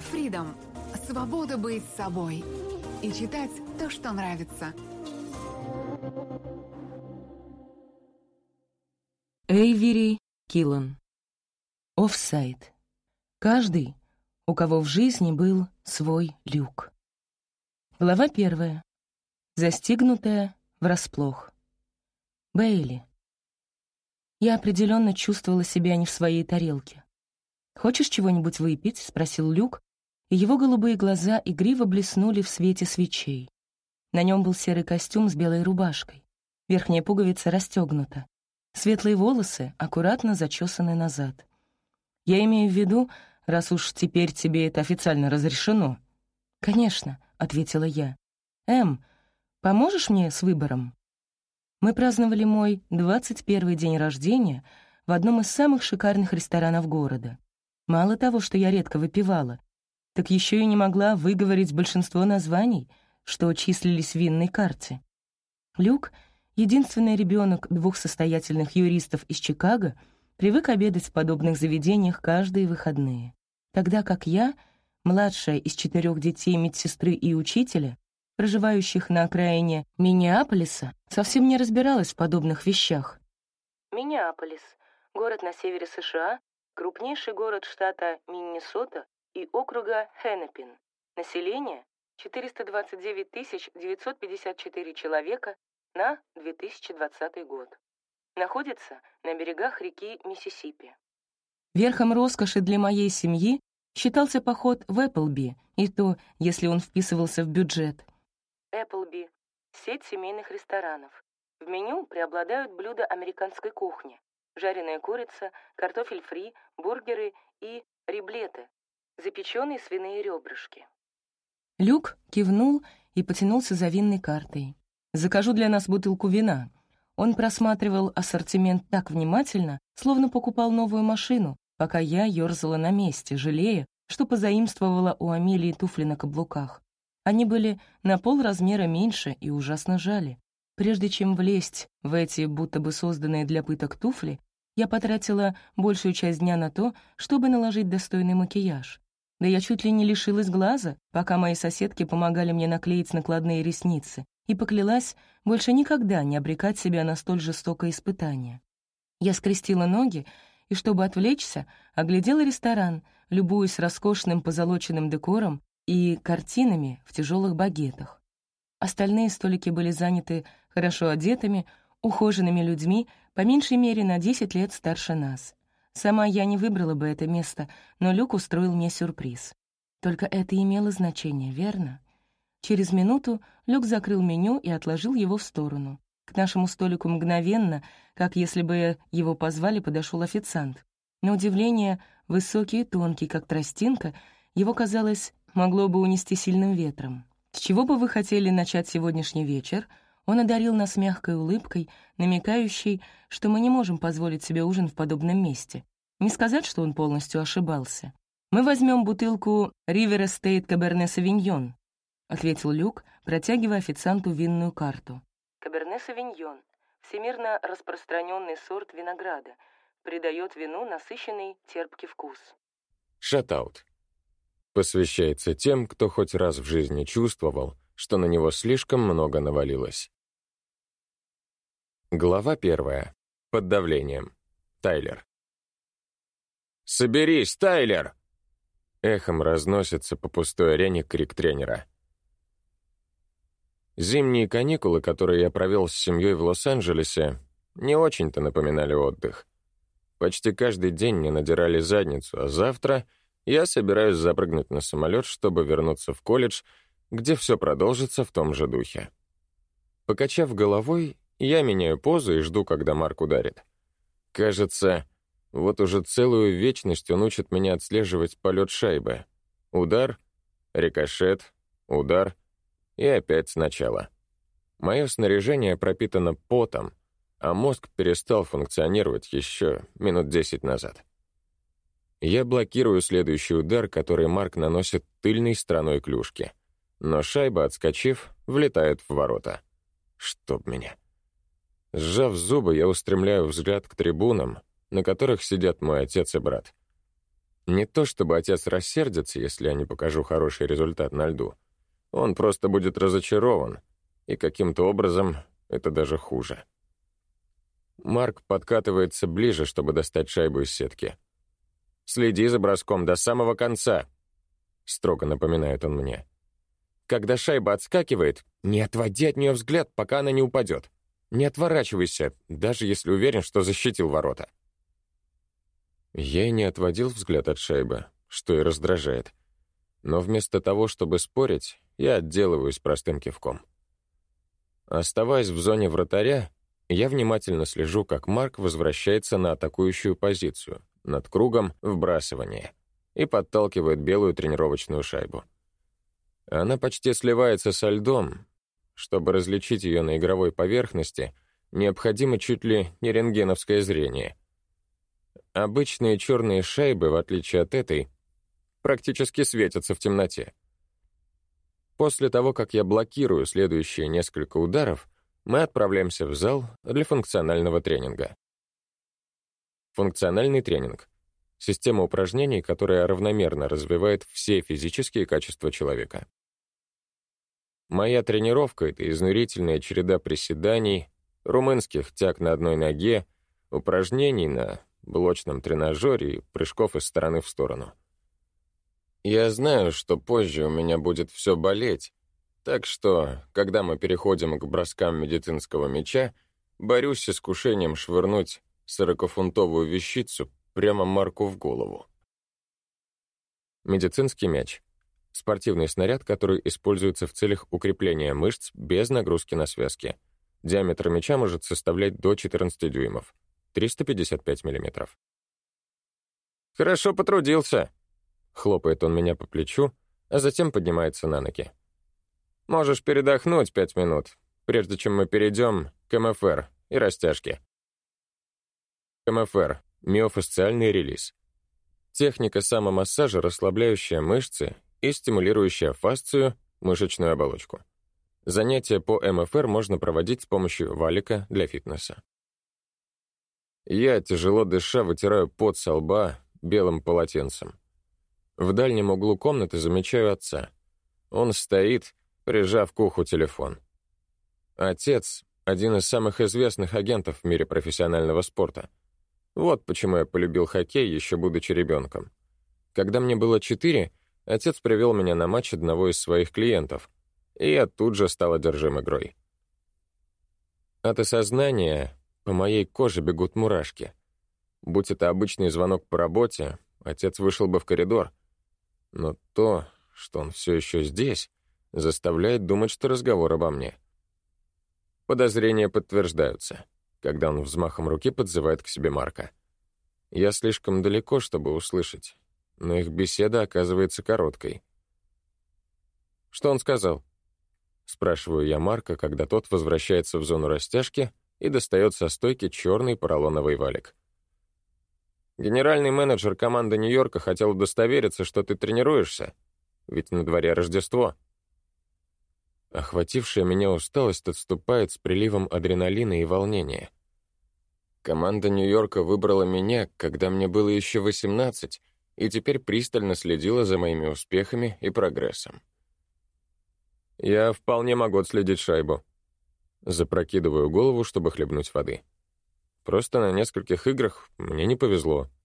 Freedom – свобода быть собой и читать то, что нравится. Эйвери Киллан. Офсайд. Каждый, у кого в жизни был свой Люк. Глава 1. Застигнутая врасплох. Бейли. Я определенно чувствовала себя не в своей тарелке. «Хочешь чего-нибудь выпить?» — спросил Люк, и его голубые глаза игриво блеснули в свете свечей. На нем был серый костюм с белой рубашкой. Верхняя пуговица расстегнута. Светлые волосы аккуратно зачесаны назад. «Я имею в виду, раз уж теперь тебе это официально разрешено». «Конечно», — ответила я. Поможешь мне с выбором?» Мы праздновали мой 21-й день рождения в одном из самых шикарных ресторанов города. Мало того, что я редко выпивала, так еще и не могла выговорить большинство названий, что числились в винной карте. Люк, единственный ребенок 2 состоятельных юристов из Чикаго, привык обедать в подобных заведениях каждые выходные, тогда как я, младшая из 4 детей медсестры и учителя, проживающих на окраине Миннеаполиса, совсем не разбиралась в подобных вещах. Миннеаполис — город на севере США, крупнейший город штата Миннесота и округа Хеннепин. Население — 429 954 человека на 2020 год. Находится на берегах реки Миссисипи. Верхом роскоши для моей семьи считался поход в Эпплби, и то, если он вписывался в бюджет. Эпплби — сеть семейных ресторанов. В меню преобладают блюда американской кухни: жареная курица, картофель фри, бургеры и риблеты, запеченные свиные ребрышки. Люк кивнул и потянулся за винной картой. «Закажу для нас бутылку вина». Он просматривал ассортимент так внимательно, словно покупал новую машину, пока я ёрзала на месте, жалея, что позаимствовала у Амелии туфли на каблуках. Они были на полразмера меньше и ужасно жали. Прежде чем влезть в эти будто бы созданные для пыток туфли, я потратила большую часть дня на то, чтобы наложить достойный макияж. Да я чуть ли не лишилась глаза, пока мои соседки помогали мне наклеить накладные ресницы, и поклялась больше никогда не обрекать себя на столь жестокое испытание. Я скрестила ноги и, чтобы отвлечься, оглядела ресторан, любуясь роскошным позолоченным декором и картинами в тяжелых багетах. Остальные столики были заняты хорошо одетыми, ухоженными людьми, по меньшей мере на 10 лет старше нас. Сама я не выбрала бы это место, но Люк устроил мне сюрприз. Только это имело значение, верно? Через минуту Люк закрыл меню и отложил его в сторону. К нашему столику мгновенно, как если бы его позвали, подошел официант. На удивление, высокий и тонкий, как тростинка, его, казалось, могло бы унести сильным ветром. «С чего бы вы хотели начать сегодняшний вечер?» Он одарил нас мягкой улыбкой, намекающей, что мы не можем позволить себе ужин в подобном месте. Не сказать, что он полностью ошибался. «Мы возьмем бутылку River Estate Cabernet Sauvignon», — ответил Люк, протягивая официанту винную карту. Каберне Савиньон — всемирно распространенный сорт винограда, придает вину насыщенный терпкий вкус. Шатаут. Посвящается тем, кто хоть раз в жизни чувствовал, что на него слишком много навалилось. Глава 1. Под давлением. Тайлер. «Соберись, Тайлер!» Эхом разносится по пустой арене крик тренера. Зимние каникулы, которые я провел с семьей в Лос-Анджелесе, не очень-то напоминали отдых. Почти каждый день мне надирали задницу, а завтра я собираюсь запрыгнуть на самолет, чтобы вернуться в колледж, где все продолжится в том же духе. Покачав головой, я меняю позу и жду, когда Марк ударит. Кажется, вот уже целую вечность он учит меня отслеживать полет шайбы. Удар, рикошет, удар и опять сначала. Мое снаряжение пропитано потом, а мозг перестал функционировать еще минут 10 назад. Я блокирую следующий удар, который Марк наносит тыльной стороной клюшки, но шайба, отскочив, влетает в ворота. Чтоб меня. Сжав зубы, я устремляю взгляд к трибунам, на которых сидят мой отец и брат. Не то чтобы отец рассердится, если я не покажу хороший результат на льду. Он просто будет разочарован, и каким-то образом это даже хуже. Марк подкатывается ближе, чтобы достать шайбу из сетки. «Следи за броском до самого конца», — строго напоминает он мне. «Когда шайба отскакивает, не отводи от нее взгляд, пока она не упадет. Не отворачивайся, даже если уверен, что защитил ворота». Я и не отводил взгляд от шайбы, что и раздражает. Но вместо того, чтобы спорить, я отделываюсь простым кивком. Оставаясь в зоне вратаря, я внимательно слежу, как Марк возвращается на атакующую позицию, над кругом вбрасывания, и подталкивает белую тренировочную шайбу. Она почти сливается со льдом. Чтобы различить ее на игровой поверхности, необходимо чуть ли не рентгеновское зрение. Обычные черные шайбы, в отличие от этой, практически светятся в темноте. После того, как я блокирую следующие несколько ударов, мы отправляемся в зал для функционального тренинга. Функциональный тренинг — система упражнений, которая равномерно развивает все физические качества человека. Моя тренировка — это изнурительная череда приседаний, румынских тяг на одной ноге, упражнений на блочном тренажере и прыжков из стороны в сторону. Я знаю, что позже у меня будет все болеть, так что, когда мы переходим к броскам медицинского мяча, борюсь с искушением швырнуть 40-фунтовую вещицу прямо Марку в голову. Медицинский мяч — спортивный снаряд, который используется в целях укрепления мышц без нагрузки на связки. Диаметр мяча может составлять до 14 дюймов, 355 миллиметров. «Хорошо потрудился», — хлопает он меня по плечу, а затем поднимается на ноги. «Можешь передохнуть 5 минут, прежде чем мы перейдем к МФР и растяжке». МФР — миофасциальный релиз. Техника самомассажа, расслабляющая мышцы и стимулирующая фасцию, мышечную оболочку. Занятия по МФР можно проводить с помощью валика для фитнеса. Я, тяжело дыша, вытираю пот со лба белым полотенцем. В дальнем углу комнаты замечаю отца. Он стоит, прижав к уху телефон. Отец — один из самых известных агентов в мире профессионального спорта. Вот почему я полюбил хоккей, еще будучи ребенком. Когда мне было 4, отец привел меня на матч одного из своих клиентов, и я тут же стал одержим игрой. От осознания по моей коже бегут мурашки. Будь это обычный звонок по работе, отец вышел бы в коридор. Но то, что он все еще здесь, заставляет думать, что разговор обо мне. Подозрения подтверждаются, когда он взмахом руки подзывает к себе Марка. Я слишком далеко, чтобы услышать, но их беседа оказывается короткой. «Что он сказал?» — спрашиваю я Марка, когда тот возвращается в зону растяжки и достает со стойки черный поролоновый валик. «Генеральный менеджер команды Нью-Йорка хотел удостовериться, что ты тренируешься, ведь на дворе Рождество». Охватившая меня усталость отступает с приливом адреналина и волнения. Команда Нью-Йорка выбрала меня, когда мне было еще 18, и теперь пристально следила за моими успехами и прогрессом. Я вполне могу отследить шайбу. Запрокидываю голову, чтобы хлебнуть воды. Просто на нескольких играх мне не повезло.